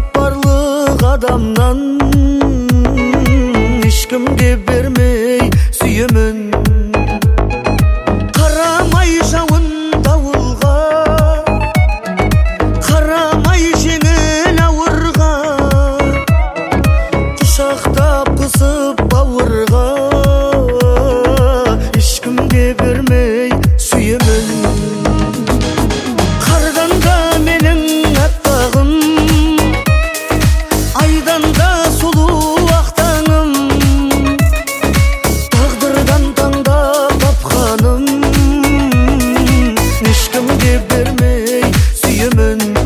сұрап барлық адамнан, ешкімге бермей сүйемін. Қарамай жауын дауылға, қарамай жеңіл ауырға, құшақтап қысып бауырға, ешкімге бермей сүйемін. Қардан да менің аппағым, айдан да сұлу ақ таңым, тағдырдан таңдап тапқаным, ешкімге бермей сүйемін.